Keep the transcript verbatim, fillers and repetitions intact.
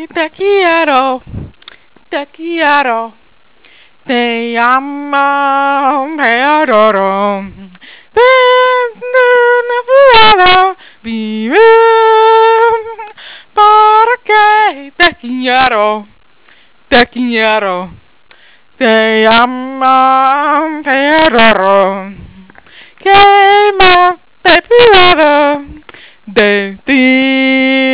te quiero, te quiero, te amo, te adoro. Te vive para que te quiero, te quiero, te amo, te adoro. ¿Qué más te pido de ti?